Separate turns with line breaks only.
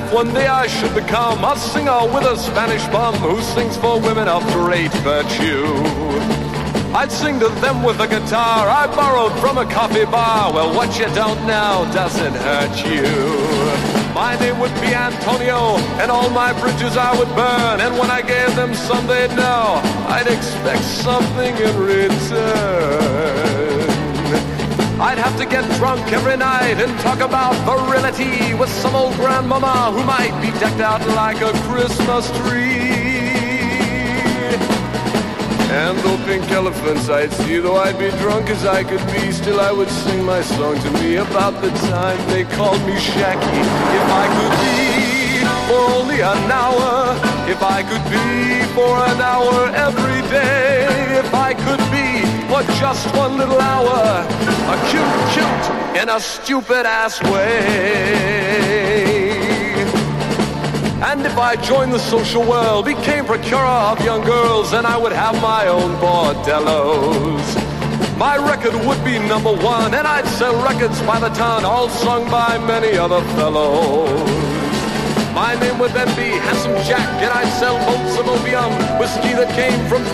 if one day I should become a singer with a Spanish bum who sings for women of great virtue, I'd sing to them with a guitar I borrowed from a coffee bar. Well, what you don't know doesn't hurt you. My name would be Antonio, and all my bridges I would burn. And when I gave them some, they'd know I'd expect something in return. I'd have to get drunk every night and talk about virility with some old grandmama who might be decked out like a Christmas tree. And though pink elephants I'd see, though I'd be drunk as I could be, still I would sing my song to me about the time they called me Shacky. If I could be for only an hour, if I could be for an hour every day, if I could be for just one little hour, a cute in a stupid ass way. And if I joined the social world, became procurer of young girls, then I would have my own bordellos. My record would be number one, and I'd sell records by the ton, all sung by many other fellows. My name would then be Handsome Jack, and I'd sell boats of opium, whiskey that came from